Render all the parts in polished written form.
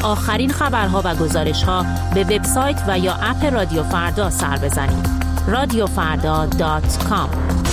آخرین خبرها و گزارش‌ها به وبسایت و یا اپ رادیو فردا سر بزنید. radiofrda.com.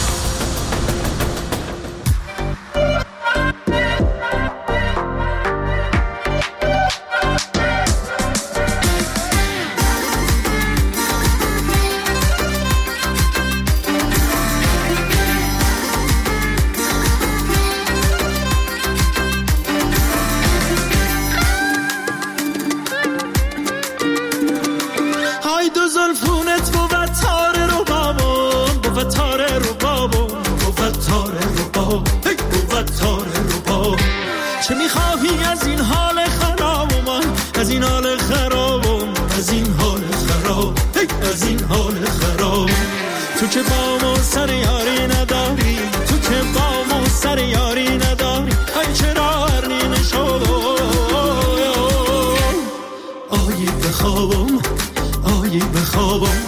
چه میخواهی از این حال خراب من، از این حال خرابم، از این حال خراب، از این حال خراب. تو که با ما سر یاری نداری، تو که با ما سر یاری نداری، ای چرا هرنی نشو آیی بخوابم، آیی بخوابم.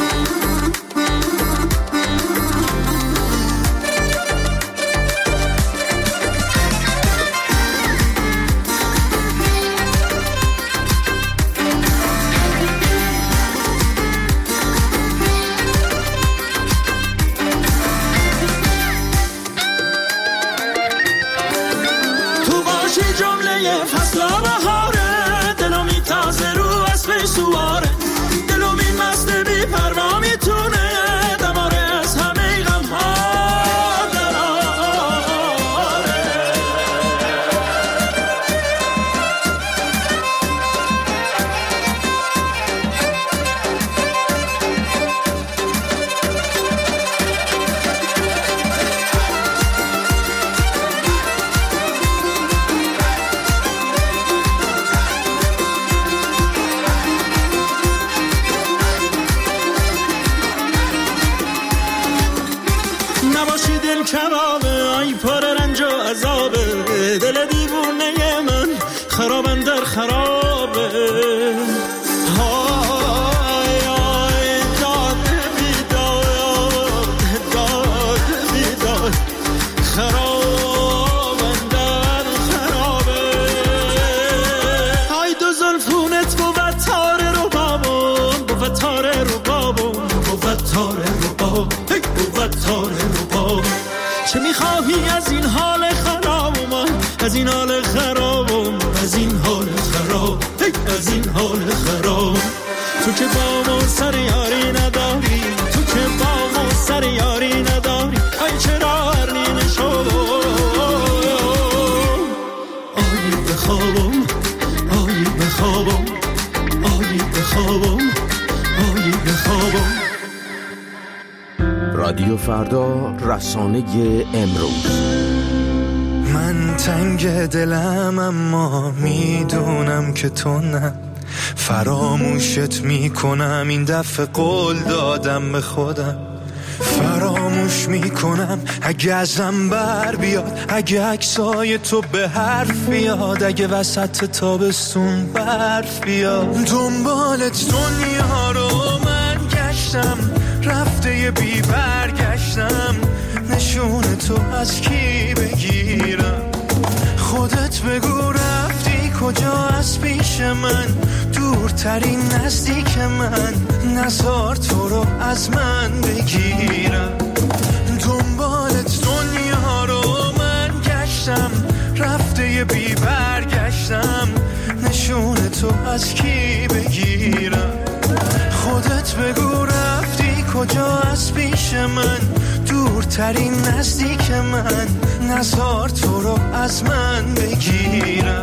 فصل بهاره دلو میتازه رو اسب سواره، دلو میمسته بی پروا میتونه دماره از همه غم ها دراره. کبابه ای پر رنج و عذابه، دل دیوونه من خرابم در خرابه. های های داد بیداد، داد بیداد، خرابم در خرابه. های دو زلفونت بود تاره رو بابم، بود تاره رو بابم، بود تاره رو بابم، بود تاره رو بابم. چه میخواهی از این حال خراب من، از این حال خرابم، از این حال خراب، از این حال خراب. تو که با ما سر یاری نداری، تو که با ما سر یاری نداری، ای چرا هرنی نشو آیی بخوابم، آیی بخوابم، آیی بخوابم، آیی بخوابم. رادیو فردا، رسانه امروز. من تنگ دلم اما میدونم که تو نه، فراموشت میکنم این دفعه قول دادم به خودم، فراموش میکنم اگه ازم بر بیاد، اگه عکسای تو به حرف بیاد، اگه وسط تابستون برف بیاد. دنبالت دنیا رو من گشتم، رفته بی برگشتم، نشون تو از کی بگیرم؟ خودت بگو رفتی کجا از پیش من، دورترین نزدیک من، نزار تو رو از من بگیرم. دنبالت دنیا رو من گشتم، رفته بی برگشتم، نشون تو از کی بگیرم؟ خودت بگو رفتی کجا از پیش من، دورترین نزدیک من، نزار تو رو از من بگیرم.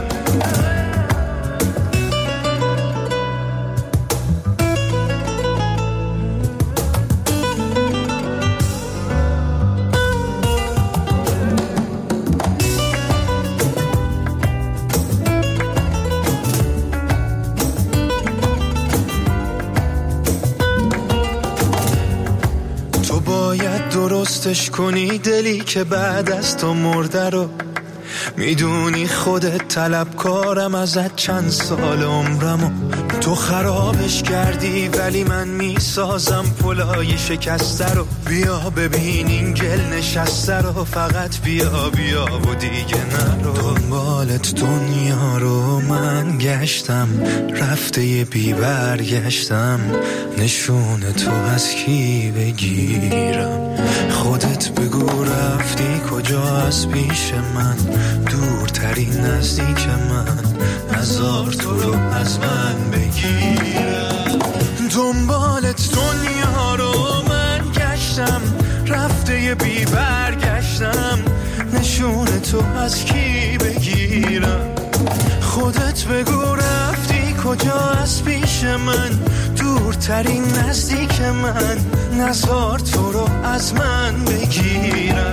درستش کنی دلی که بعد از تو مرده رو، میدونی خودت طلبکارم ازت چند سال عمرمو تو خرابش کردی، ولی من میسازم پلای شکسته رو. بیا ببین این گل نشسته رو، فقط بیا بیا و دیگه نرو. دنبالت دنیا رو من گشتم، رفته یه بی برگشتم، نشون تو از کی بگیرم؟ خودت بگو رفتی کجا از پیش من، دورترین نزدیک من، نزار تو رو از من بگیرم. دنبالت دنیا رو من گشتم، رفته یه بی برگشتم، نشون تو از کی بگیرم؟ خودت بگو رفتی کجا از پیش من، دورترین نزدیک من، نزار تو رو از من بگیرم.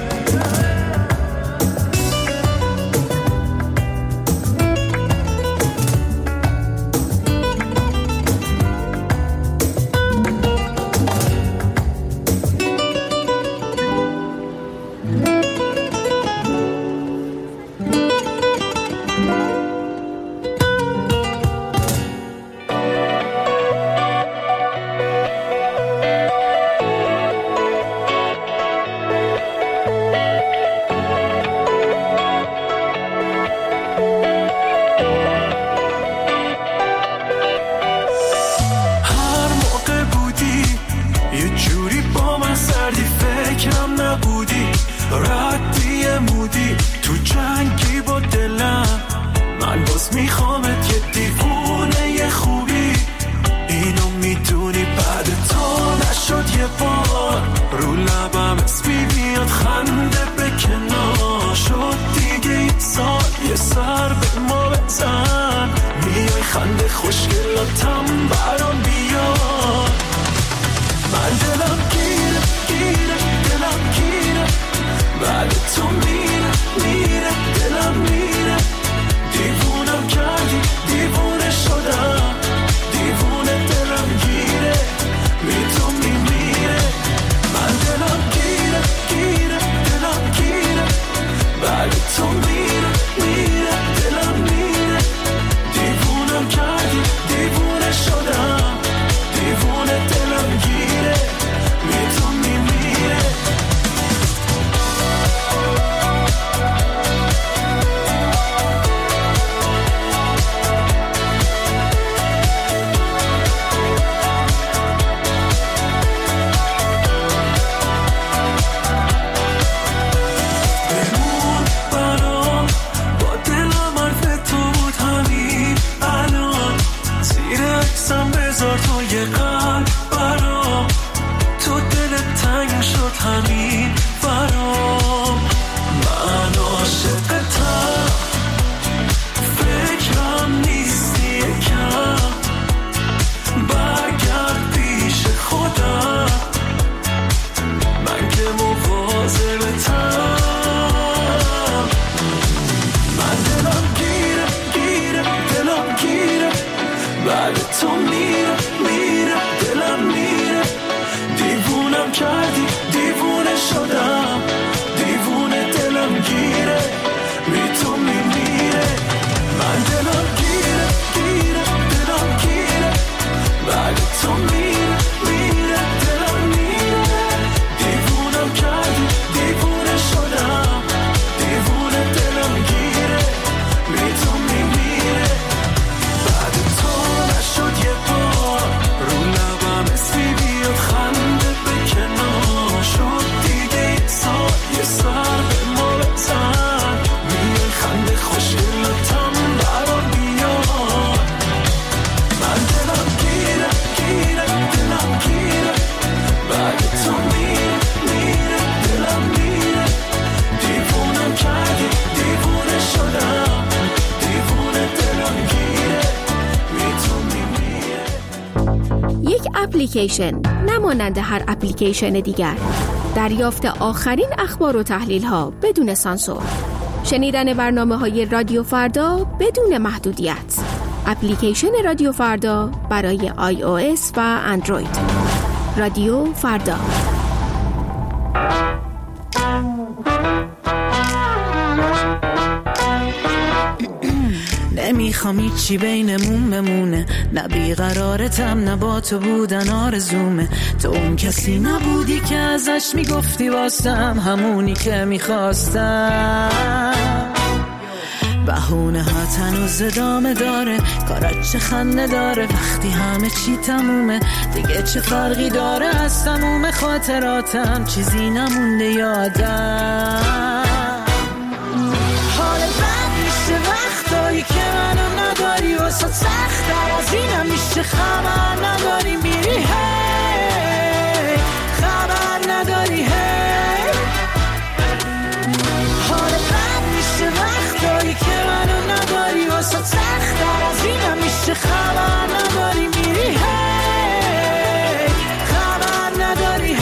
اپلیکیشن نمانند هر اپلیکیشن دیگر، دریافت آخرین اخبار و تحلیل ها بدون سانسور، شنیدن برنامه‌های رادیو فردا بدون محدودیت. اپلیکیشن رادیو فردا برای iOS و اندروید. رادیو فردا. نمیخوام هیچی بینمون بمونه، نه بیقرارتم نه با تو بودن آرزومه. تو اون کسی نبودی که ازش میگفتی واسم همونی که میخواستم. بهونه ها تنوز ادامه داره، کارات چه خنده داره وقتی همه چی تمومه. دیگه چه فرقی داره از تموم خاطراتم، چیزی نمونده یادم. حال بد میشه وقتایی که منو نداری، واسه سخت‌تر از اینم میشه خبر نداری میری هی، خبر نداری هی. حال بد میشه وقتایی که منو نداری، واسه سخت‌تر از اینم میشه خبر نداری میری هی، خبر نداری هی.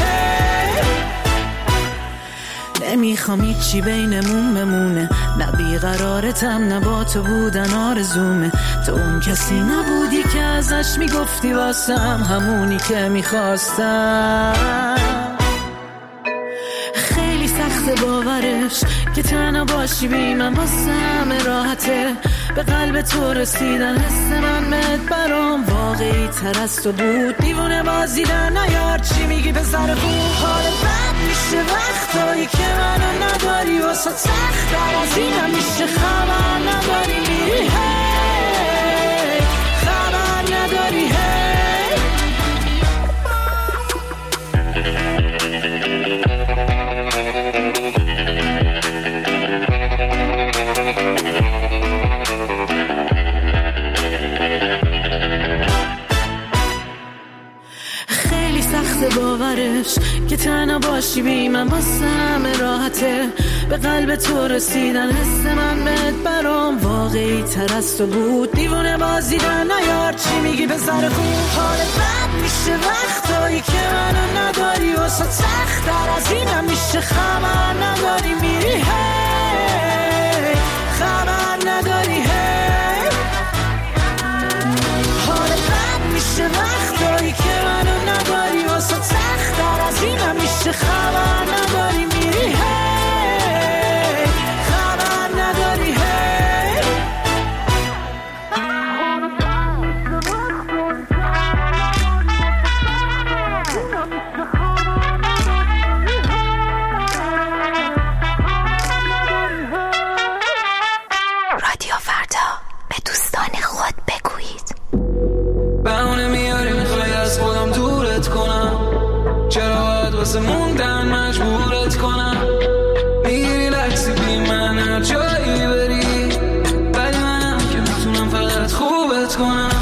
نمیخوام هیچی بینمون بمونه، نه بیقرارتم نه با تو بودن آرزومه. تو اون کسی نبودی که ازش میگفتی واسم همونی که میخواستم. خیلی سخت باورش که تنها باشی بی من واسم راحته. به قلب تو رسیدن حس من بهت برام واقعی تر از تو بود. دیوونه بازی در نیار چی میگی به سر خوب. حال بد میشه وقتایی که منو نداری، واسه سخت‌تر از اینم میشه خبر نداری میری هی، خبر نداری هی. خیلی سخت باورش که تنها باشی بی من واسم راحته. به قلب تو رسیدن حس من بهت برام واقعی تر از تو بود. دیوونه بازی در نیار چی میگی به سر خوب. حال بد میشه وقتایی که منو نداری، واسه سخت‌تر از اینم میشه خبر نداری میری هی، خبر نداری هی. حال بد میشه وقتایی که منو نداری، واسه سخت‌تر از اینم میشه خبر نداری میری هی، خبر نداری هی. رادیو فردا، به دوستان خود بگویید. بهونه میاری میخوای از خودم دورت کنم، چرا باید واسه موندن مجبورت کنم. میگیری لکسی بی من هر جایی بری، ولی منم که میتونم فقط خوبت کنم.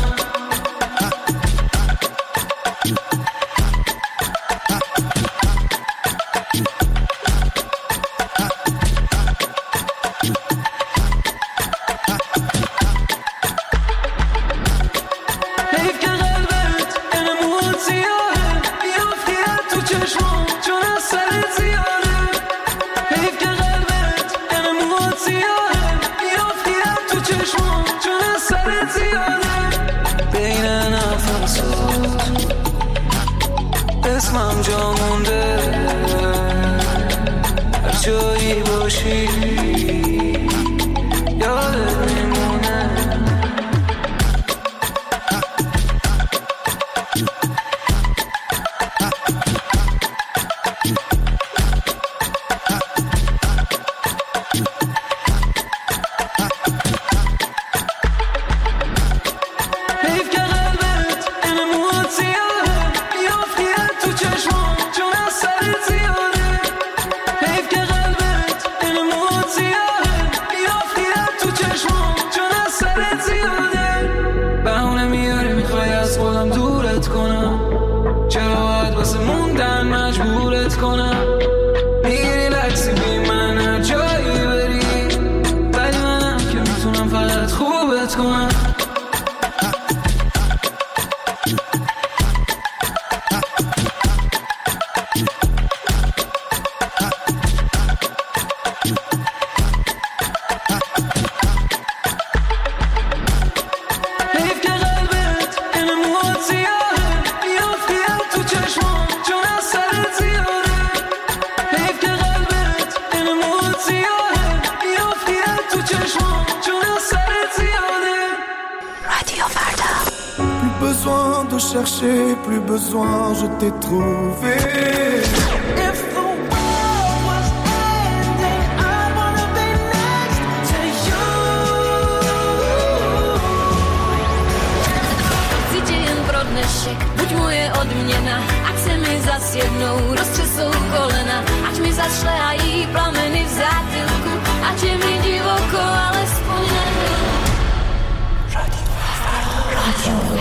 اسمم جا مونده هر جایی باشی یادت میمونه. te chercher, plus besoin, je t'ai trouvé. Buď moje odměna, ať se mi zas jednou roztřesou kolena, ať mi zašlehají plameny v zátylku, ať je mi divoko, alespoň na chvíli. Radio.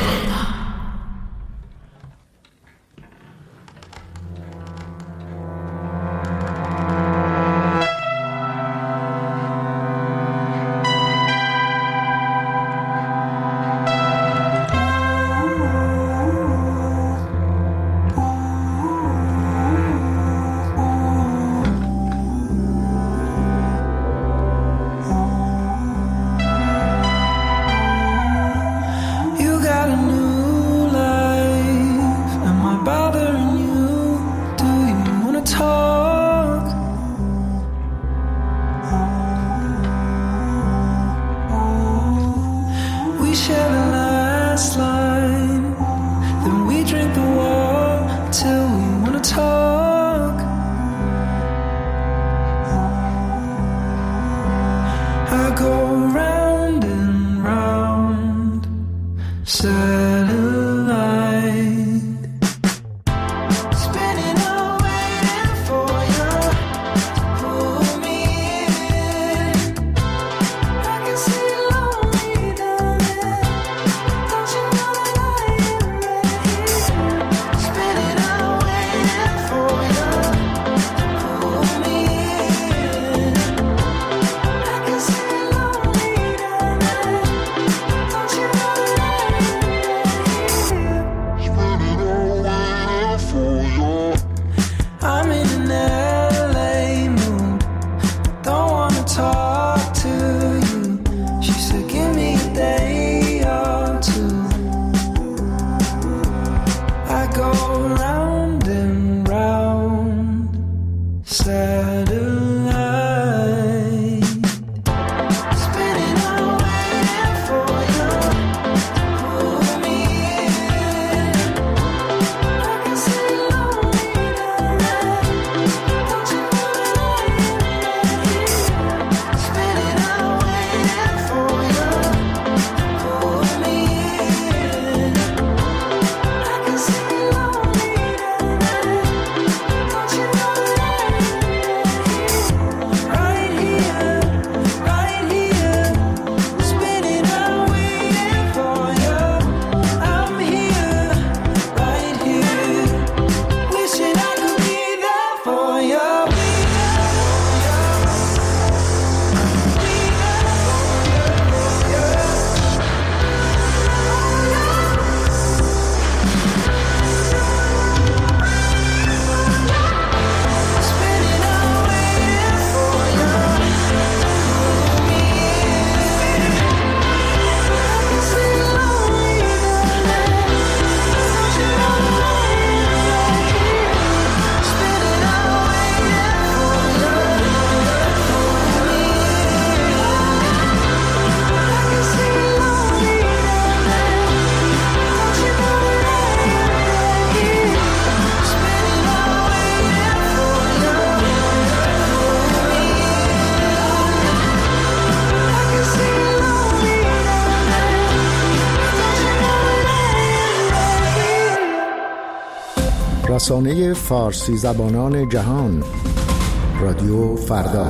رسانه فارسی زبانان جهان رادیو فردا.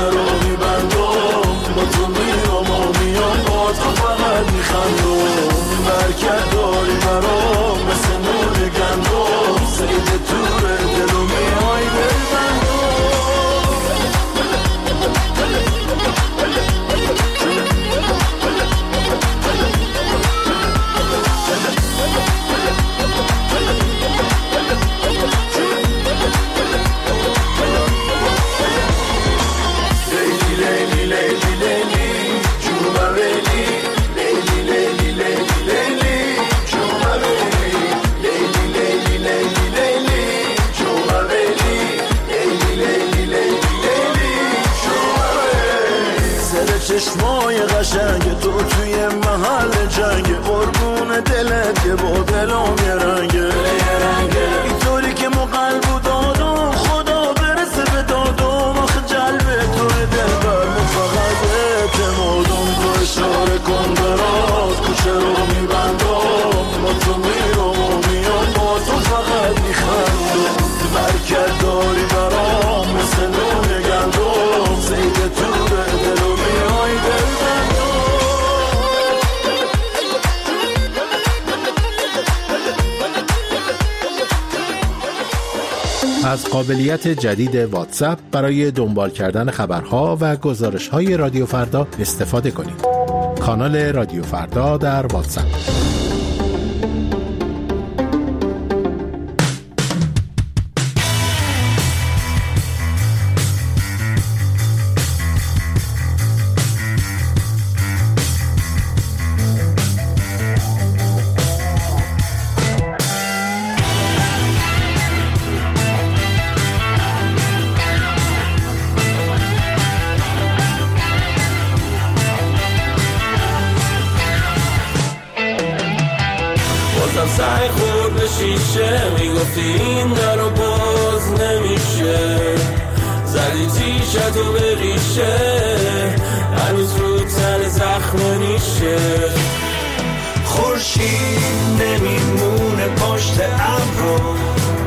میخندم با تو میام و میام با تو فقط میخندم از قابلیت جدید واتساپ برای دنبال کردن خبرها و گزارش‌های رادیو فردا استفاده کنید. کانال رادیو فردا در واتساپ. سعی خورد به شیشه میگفتی این در رو باز نمیشه، زدی تیشتو به ریشه هنوز رو تن زخم نیشه. خورشید نمیمونه پشت ابرو،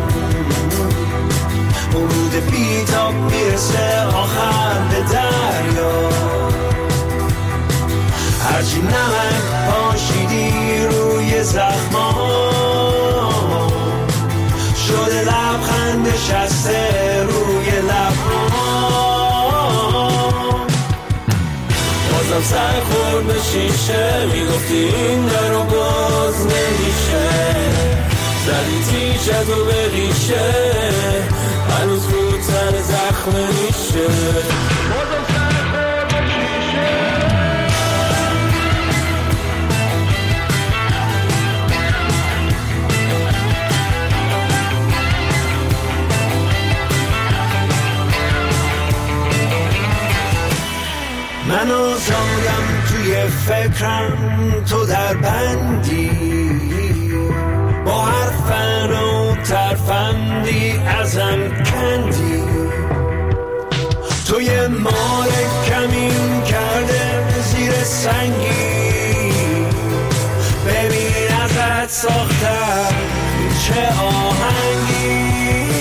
ورود بیتاب میرسه آخر به دریا. هرچی نمک پاشیدی روی زخما شده لبخند نشسته روی لبها. بازم سعی خورد به شیشه میگفتی این در رو باز نمیشه، زدی تیشتو به ریشه هنوز رو تن زخم نیشه. بازم سعی خورد به شیشه. من آزادم توی فکرم، تو در بندی با هر فن و ترفندی ازم کندی. تو یه مال کمین کرده زیر سنگی، ببین ازت ساختم چه آهنگی.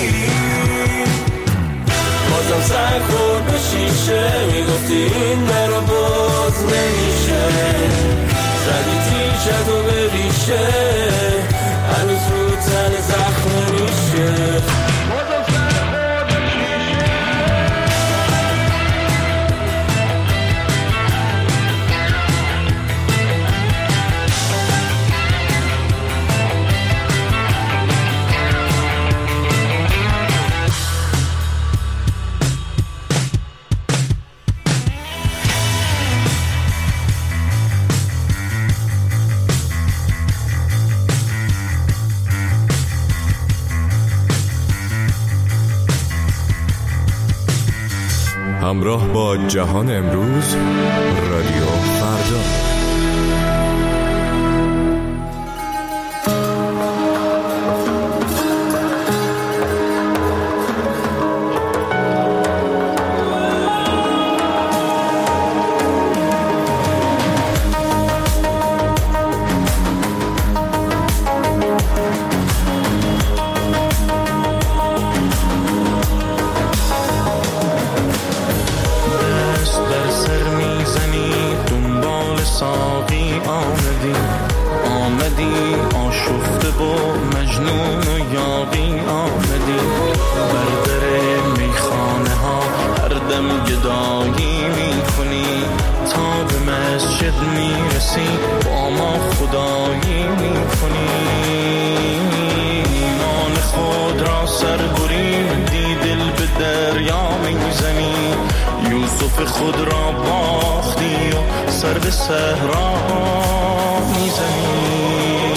بازم سعی خورد به شیشه میگفتی این در رو باز نمیشه، زدی تیشتو به ریشه هنوز رو تن زخم نیشه. همراه با جهان امروز، رادیو فردا. آمدی آشفته و مجنون و یاغی آمدی، بر در میخانه ها هر دم گدایی میکنی، تا به مسجد میرسی با ما خدایی میکنی. ایمان خود را سر بریدی دل به دریا میزنی، یوسف خود را باختی و سر به صحرا میزنی.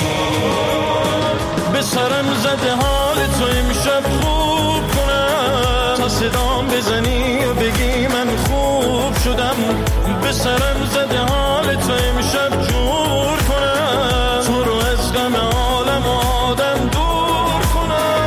به سرم زده حال تو امشب خوب کنم، تا صدام بزنی و بگی من خوب شدم. به سرم زده حال تو امشب جور کنم، تو رو از غم عالم و آدم دور کنم.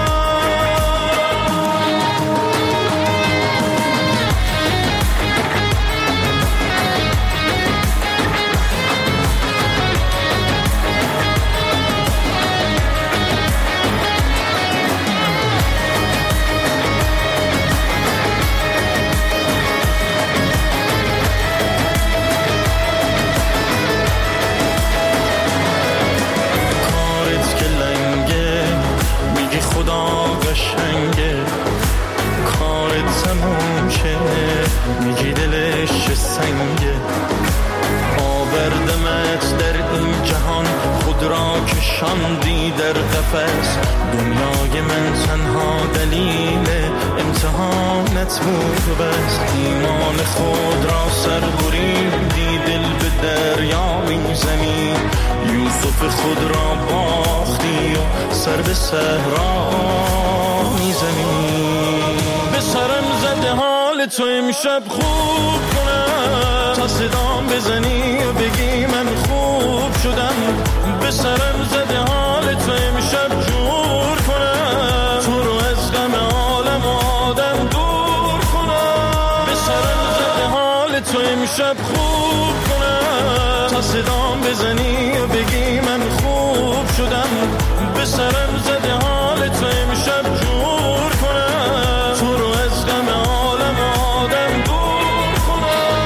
را کشاندی در قفس. دنیای من تنها دلیل امتحانت بود و بس. ایمان خود را سر بریدی، دل به دریا میزنی. یوسف خود را باختی و سر به صحرا میزنی. به سرم زده حال تو امشب خوب کنم، تا صدام بزنی و بگی من خوب شدم. به سرم زده حال تو امشب جور کنم، تو رو از غم عالم و آدم دور کنم. به سرم زده حال تو امشب خوب کنم، تا صدام بزنی و بگی من خوب شدم. به سرم زده حال تو امشب جور کنم، تو رو از غم عالم و آدم دور کنم.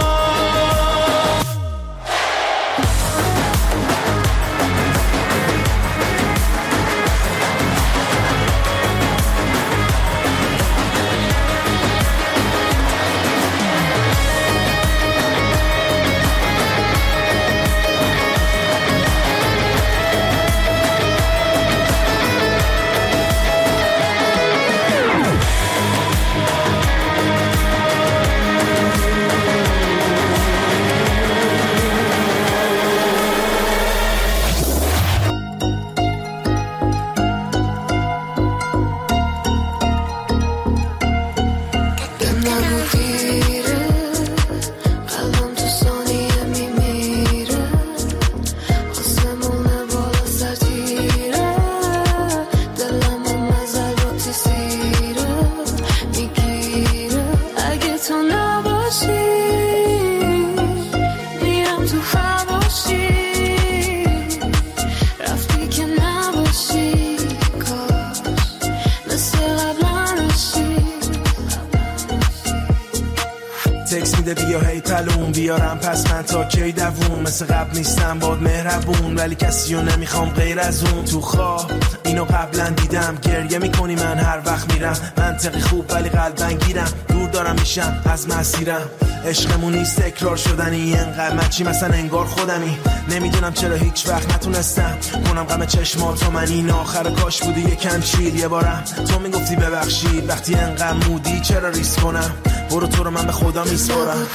بیا هی پلون بیارم پس من تا کی دووم. مثل قبل نیستم باد مهربون، ولی کسیو نمیخوام غیر از اون. تو خواب اینو قبلا دیدم، گریه میکنی من هر وقت میرم. منطقی خوب ولی قلبن گیرم، دور دارم میشم از مسیرم. عشقمون نیست تکرار شدنی، انقدر مچی مثلا انگار خودمی. نمیدونم چرا هیچ وقت نتونستم کنم غم چشماتو من. این آخر کاش بودی یکم چیل. یه بارم تو میگفتی ببخشید، وقتی انقدر مودی چرا ریسک کنم. برو تو رو من به خدا میسپارم.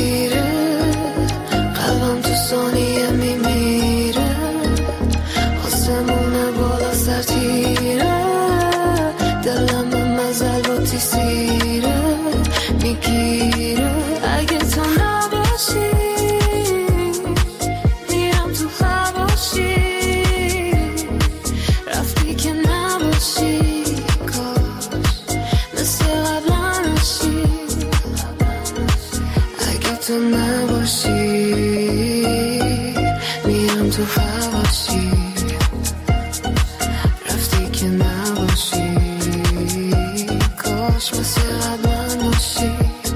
قلبم تو ثانیه میمیره، آسمونه بالا سر تیره، دلم به مزل با تیسیره میگیره. اگه تو نباشی میرم تو خباشی، رفتی که نباشی کاش مثل قبلا نشی. اگه تو نباشی میرم تو خباشی، رفتی که نباشی کاش مثل قبلا نشی.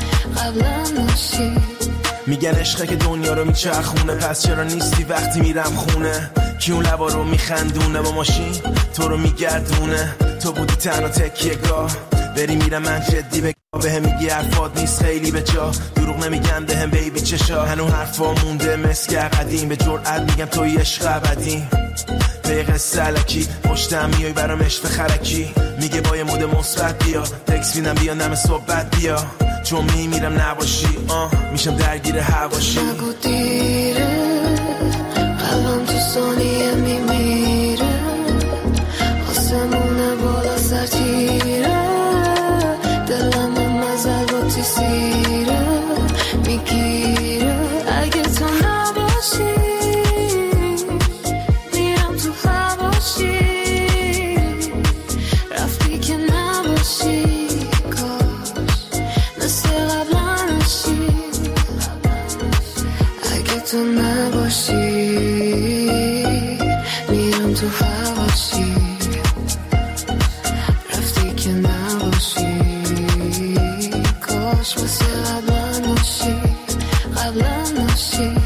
میگن عشقه که دنیا رو میچرخونه، پس چرا نیستی وقتی میرم خونه؟ کی اون لبا رو میخندونه با ماشین تو رو میگردونه؟ تو بودی تنها تکیه گاه، بری میرم من جدی بهم میگی حرفات نیست خیلی به جا. دروغ نمیگن بهم بیبی چشا، هنو حرفا مونده مسک قدیم. به جرئت میگم توی عشق ابدی، پیغ سلکی پشتم میای برام عشق خرکی. میگه با یه مود مثبت بیا، تکس میدم بیا نم صحبت بیا، چون میمیرم نباشی میشم درگیر هواشی. نگو دیره قلبم تو ثانیه میمیره، آسمونه بالا سر تیره، دلم به مزل با تیسیره میگیره. اگه تو نباشی میرم تو خباشی، رفتی که نباشی کاش مثل قبلا نشی. اگه تو نباشی میرم تو خباشی، رفتی که نباشی کاش مثل قبلا نشی. قبلا نشی.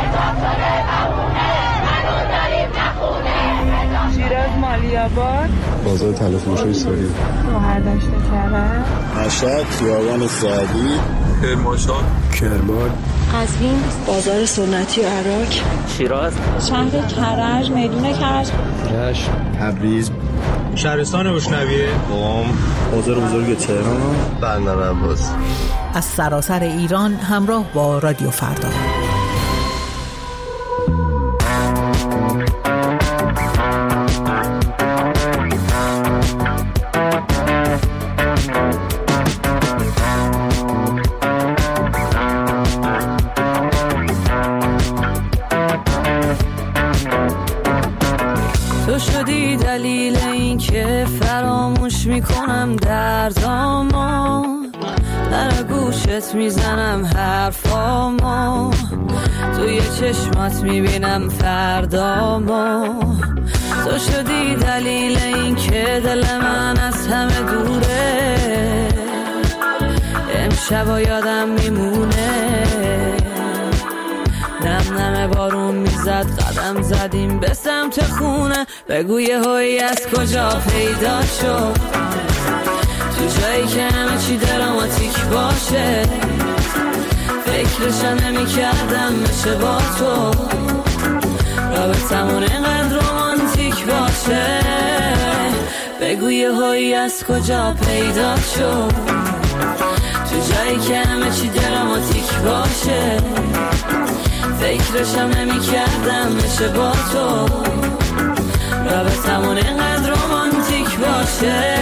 شیراز مالیاباد بازار تلافروشی ساری. بهرداشت کرد. مشهد خیابان سعدی. کرمانشاه. کرمان. قزوین بازار سنتی عراق. شیراز. شهر کرج میدون کرج. رشت. تبریز. شهرستان روشنویه. قم. بازار بزرگ تهران. بندرعباس. از سراسر ایران همراه با رادیو فردا. تو شدی دلیل این که فراموش میکنم دردامو، در گوشت میزنم حرفامو، توی چشمات میبینم فردامو. تو شدی دلیل این که دل من از همه دوره، امشبا یادم میمونه. نم نم بارون میزد، قدم زدیم به سمت خونه. بگو یه هایی از کجا پیدا شد، تو جایی که همه چی دراماتیک باشه. فکرشم نمی کردم بشه با تو، رابطمون اینقدر رومانتیک باشه. بگو یه هایی از کجا پیدا شد، تو جایی که همه چی دراماتیک باشه. فکرشم نمی کردم بشه با تو، رابطمون اینقدر رومانتیک باشه.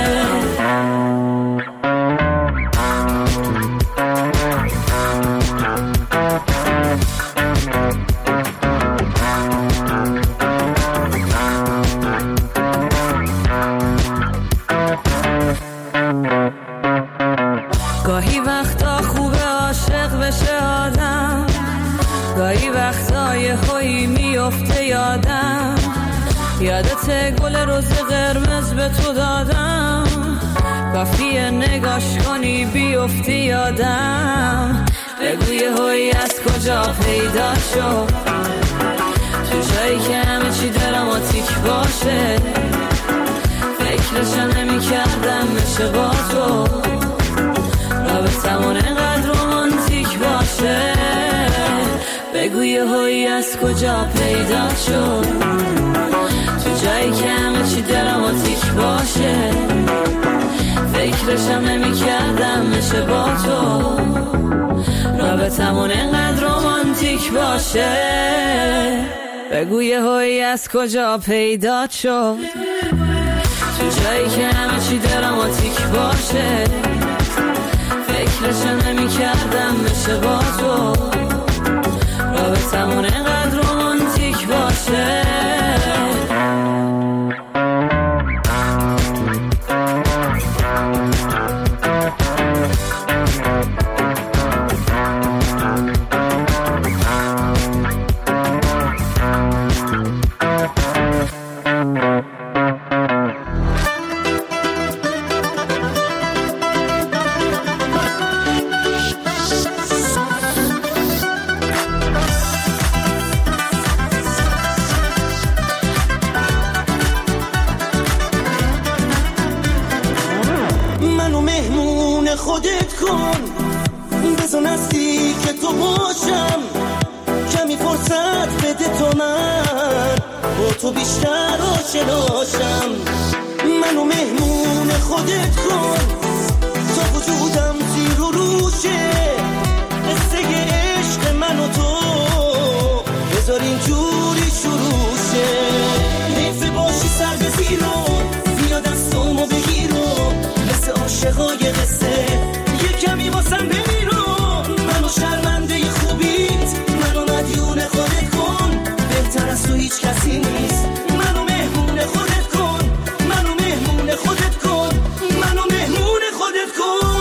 گاهی وقتا خوبه عاشق بشه آدم، گاهی وقتا یه هایی میفته یادم. یادت گل روز قرمز به تو دادم، کافیه نگاش کنی بیفتی یادم. بگو یه هایی از کجا پیدا شد، تو جایی که همه چی دراماتیک باشه. فکرشم نمی کردم بشه با تو، رابطمون اینقدر رومانتیک باشه. بگو یه هایی از کجا پیدا شد، تو جایی که همه چی دراماتیک باشه. فکرشم نمی کردم بشه با تو، رابطمون اینقدر رومانتیک باشه. بگو یه هایی از کجا پیدا شد، تو جایی که همه چی دراماتیک باشه. فکرشم نمی کردم بشه با تو، رابطمون اینقدر رومانتیک باشه. خودت کن، بزن نزدیک تو باشم، کمی فرصت بده تو من با تو بیشتر آشناشم. منو مهمون خودت کن، تا وجودم زیر و روشه. قصه عشق من و تو بذار اینجوری شروع شه. حیف باشی سر به زیرم، بیا دستامو بگیرم، مثل عاشقای قصه یه کمی واسم بمیرم. منو شرمنده خوبیت، منو مدیون خودت کن، بهتر از تو هیچ کسی نیست. منو مهمون خودت کن، منو مهمون خودت کن، منو مهمون خودت کن.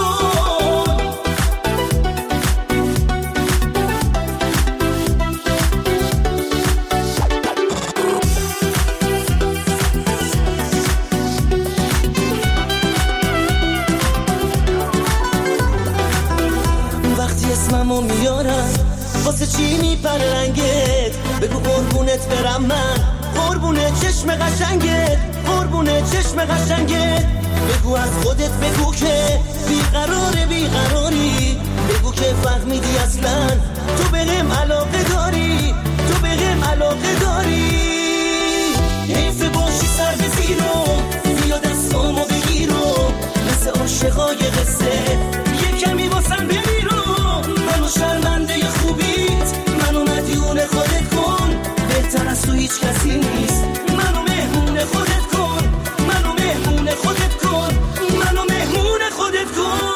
اسممو میارم واسه چی میپره رنگت، بگو قربونت برم من، قربون چشم قشنگت. قربونه چشم قشنگت، بگو از خودت بگو که بیقراری، بگو که فهمیدی اصلا تو بهم علاقه داری، تو بهم علاقه داری. حیف باشی سر به زیرو، بیا دستامو بگیرو، مثل عاشقای قصه یه کمی واسم بمیرو. منو شرمنده خوبیت، منو مدیون خودت کن، بهتر از تو هیچ کسی نیست. منو مهمون خودت کن، منو مهمون خودت کن، منو مهمون خودت کن.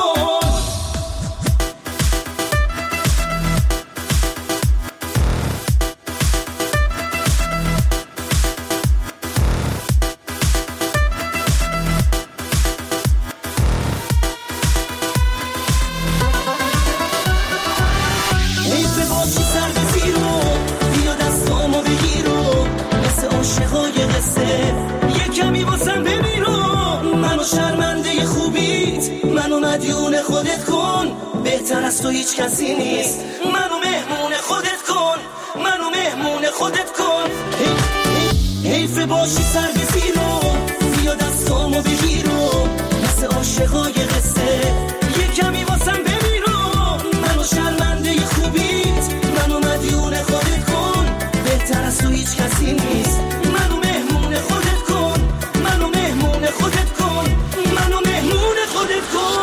مدیون خودت کن، بهتر از تو هیچ کسی نیست. منو مهمون خودت کن، منو مهمون خودت کن. حیف باشی سر به زیرو، بیا دستامو بگیرو، مثل عاشقای قصه یه کمی واسم بمیرو. منو شرمنده خوبیت، منو مدیون خودت کن، بهتر از تو هیچ کسی نیست. منو مهمون خودت کن، منو مهمون خودت کن، منو مهمون خودت کن.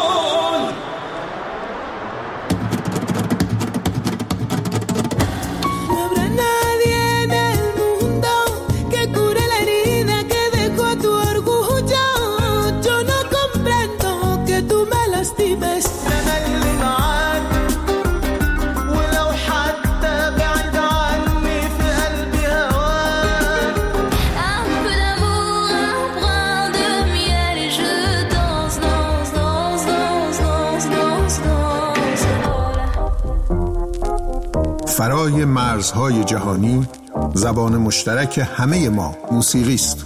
فرای مرزهای جهانی، زبان مشترک همه ما موسیقی است.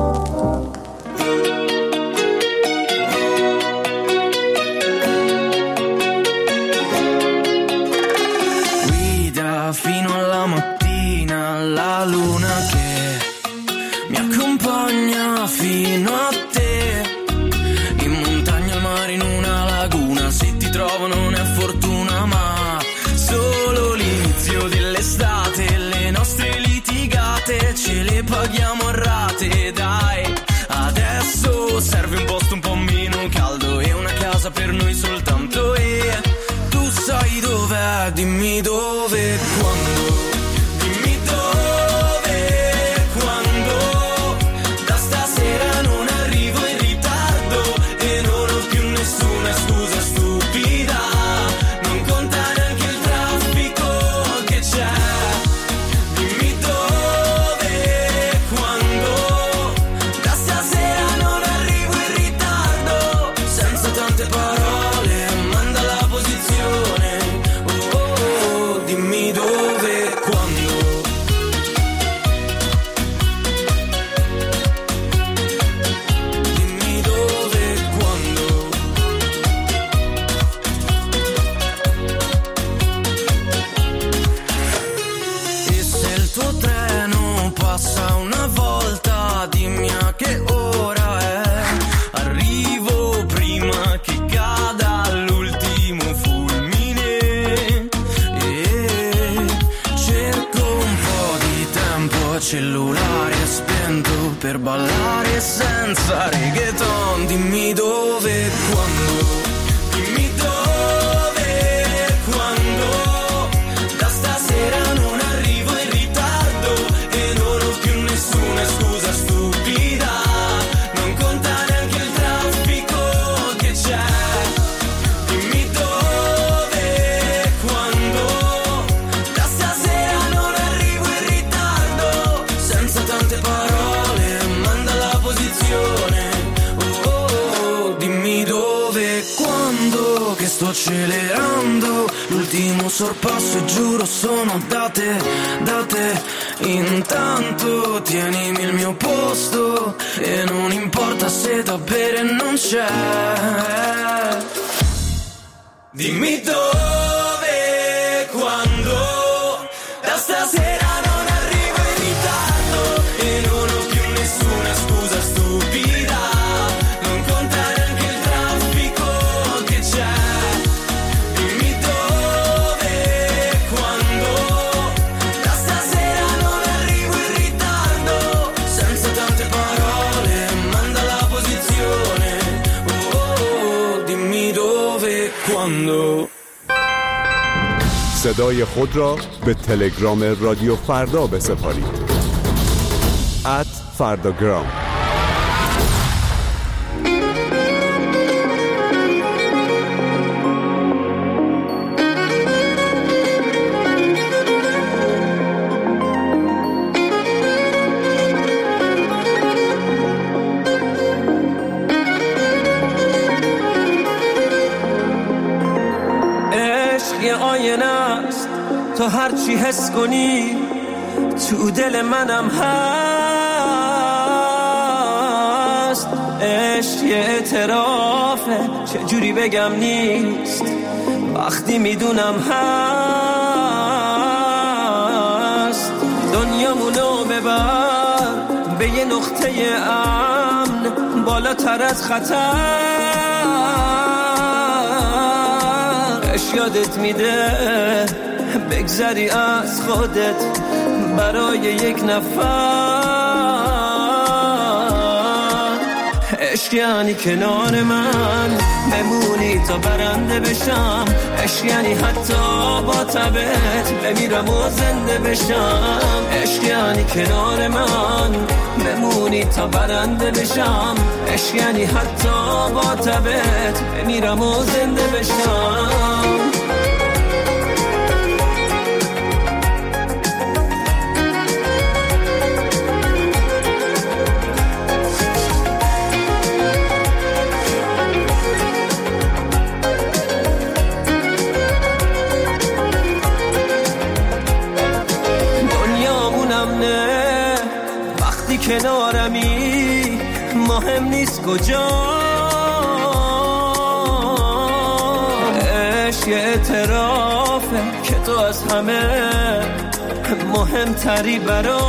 Guida fino alla mattina la luna che mi accompagna fino a te. In montagna, al mare, in una laguna, se ti trovo non è fortuna ma solo l'inizio dell'estate. Le nostre litigate ce le paghiamo a rate, dai. Adesso serve un posto un po' meno caldo e una casa per noi soltanto. E tu sai dov'è, dimmi dove, quando. Dimmi dove, quando. Da stasera non arrivo in ritardo e non ho più nessuna scusa stupida. Non conta neanche il traffico che c'è. Dimmi dove, quando. Da stasera non arrivo in ritardo. Senza tante parole, manda la posizione. Oh, oh, oh. Dimmi dove, quando. Dimmi dove, quando. E se il tuo treno passa una volta, dimmi a che ora è. Arrivo prima che cada l'ultimo fulmine. E cerco un po' di tempo, cellulare spento per ballare senza reggaeton. Dimmi dove, quando. Dimmi dove, quando. Da stasera non arrivo in ritardo e non ho più nessuna scusa stupida. Non conta neanche il traffico che c'è. Dimmi dove, quando. Da stasera non arrivo in ritardo. Senza tante parole, manda la posizione. Oh, oh, oh. Dimmi dove, quando. Che sto accelerando l'ultimo sorpasso e giuro sono date, date. Intanto tienimi il mio posto e non importa se da bere non c'è. Dimmi dove, quando. Da stasera non arrivo in ritardo e non ho più nessuno cuando. صدای خود را به تلگرام رادیو فردا بسپارید. @فرداگرام. تو هرچی حس کنی تو دل منم هست. عشق یه اعترافه چجوری بگم نیست وقتی میدونم هست. دنیامونو ببر به یه نقطه امن بالاتر از خطر. عشق یادت میده بگذری از خودت برای یک نفر. عشق یعنی کنار من بمونی تا برنده بشم. عشق یعنی حتی با تبت بمیرم و زنده بشم. عشق یعنی کنار من بمونی تا برنده بشم. عشق یعنی حتی با تبت بمیرم و زنده بشم. کنارمی مهم نیست کجا. عشق یه اعترافه که تو از همه مهمتری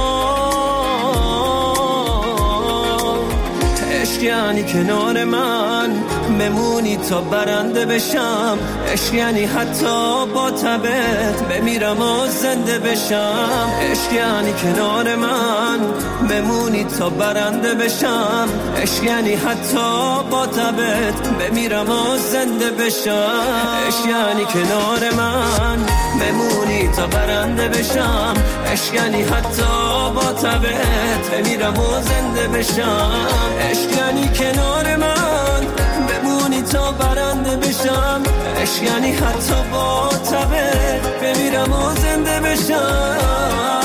برام. عشق یعنی کنار من بمونی تا برنده بشم. عشق یعنی حتی با تبت بمیرم و زنده بشم. عشق یعنی کنار من بمونی تا برنده بشم. عشق یعنی حتی با تبت بمیرم و زنده بشم. عشق یعنی کنار من بمونی تا برنده بشم. عشق یعنی حتی با تبت بمیرم و زنده بشم. عشق یعنی کنار من بمونی تا برنده بشم. عشق یعنی حتی با تبت بمیرم و زنده بشم.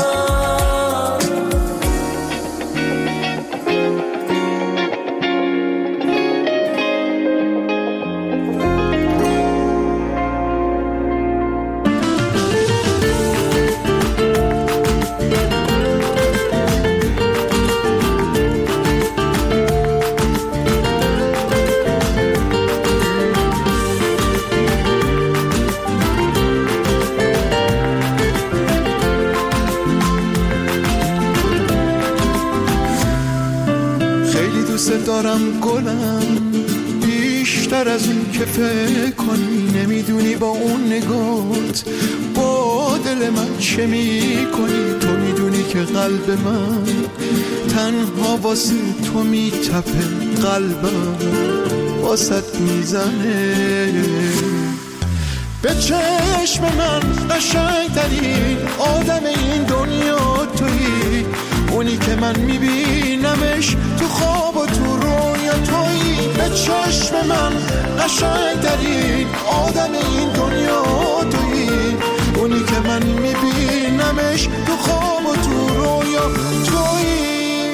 دارم گلم بیشتر از اون که فکر کنی. نمیدونی با اون نگات با دل من چه میکنی. تو میدونی که قلب من تنها واسه تو میتپه. قلبم واسط میزنه. به چشم من قشنگترین آدم این دنیا تویی. اونی که من میبینمش تو خواب و تو رویا تویی. به چشم من قشنگترین آدم این دنیا تویی. اونی که من میبینمش تو خواب و تو رویا تویی.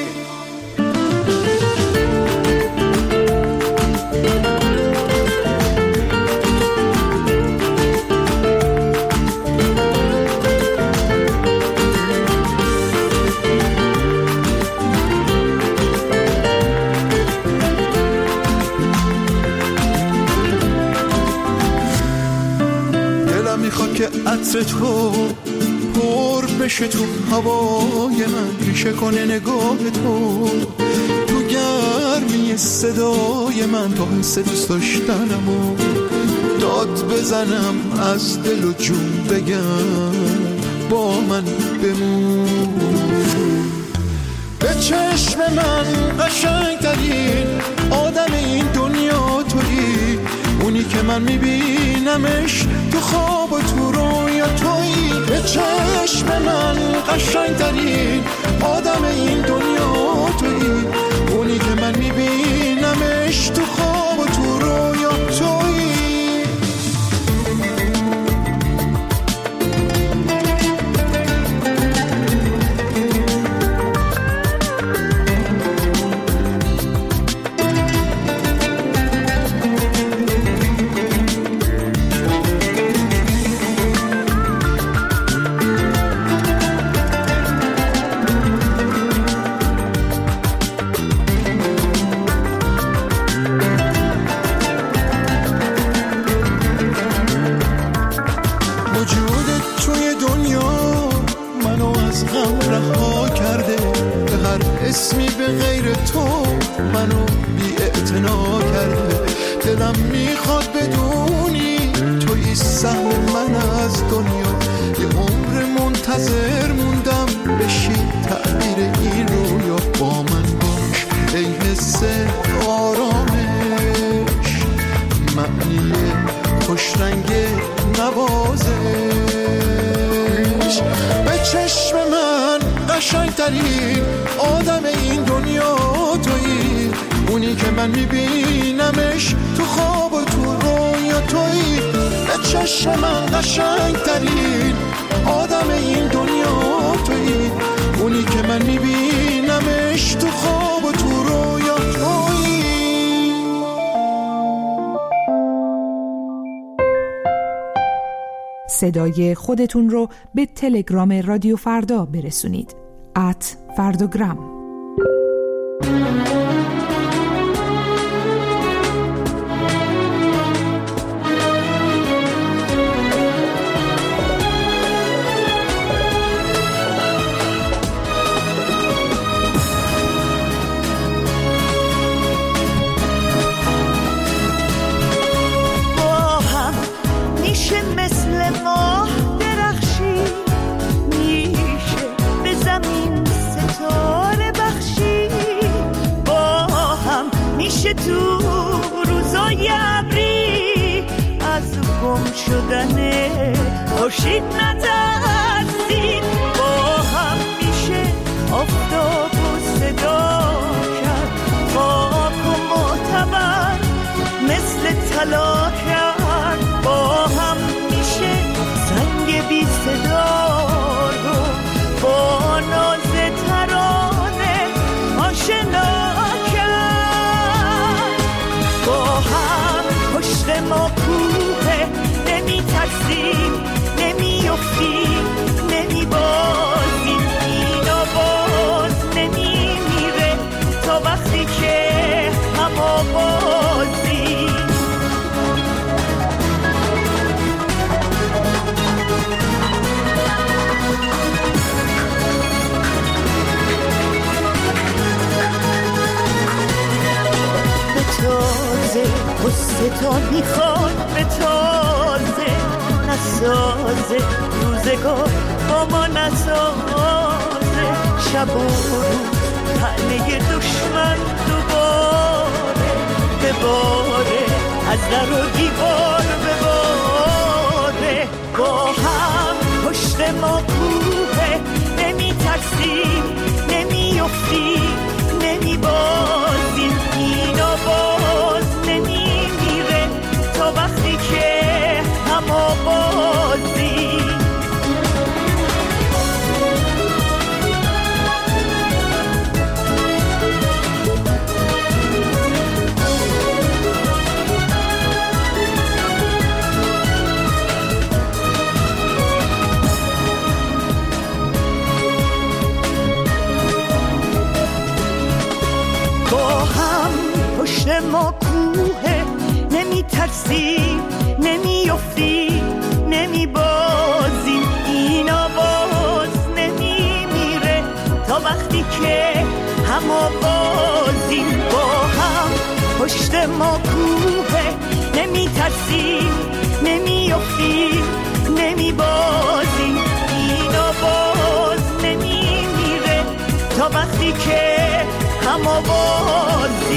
که عطر تو پر بشه تو هوای من. ریشه کنه نگاه تو تو گرمی صدای من. تا حس دوست داشتنمو داد بزنم از دل و جون بگم با من بمون. به چشم من قشنگترین آدم این دنیا تویی. اونی که من میبینم میبینمش تو خواب و تو رویا تویی. به چشم من قشنگترین آدم این دنیا تویی. اونی که من میبینمش تو خواب و تو رویا تویی. اسمی به غیر تو منو بی اعتنا کرده. دلم میخواد بدونی توی سهم من از دنیا. یه عمر منتظر موندم بشی تعبیر این رویا. با من باش ای حس آرامش، معنی خوشرنگ نوازش. به چشم من قشنگترین آدم این دنیا تویی. اونی که من میبینمش تو خواب و تو رویا تویی. به چشم من قشنگترین آدم این دنیا تویی. اونی که من میبینمش تو خواب و تو رویا تویی. صدای خودتون رو به تلگرام رادیو فردا برسونید. @فرداگرام. تو روزای ابری از گم شدن خورشید نترسید. با هم میشه آفتاب و صدا کرد، خاک و معتبر مثل طلا کرد. با هم میشه زنگ بی صدا رو با ناز ترانه آشنا. ما کوه نمی ترسیم، نمی افتیم، نمی بازیم. اینا باز نمی میره تا وقتی که هم آوازیم. به تازه قصه تا میخواد، به تازه نسازه روزگار با ما نسازه. شب و روز طعنه دشمن دوباره بباره، از در و دیوار بباره. با هم پشت ما کوه نمی ترسیم، نمی افتیم، نمی بازیم. اینا باز نمی میره تا وقتی که هم آوازیم. ما کوه نمی ترسیم، نمی افتیم، نمی بازیم. اینا باز نمی میره تا وقتی که هم آوازیم. با هم پشت ما کوه نمی ترسیم، نمی افتیم، نمی بازیم. اینا باز نمی میره تا وقتی که هم آوازیم.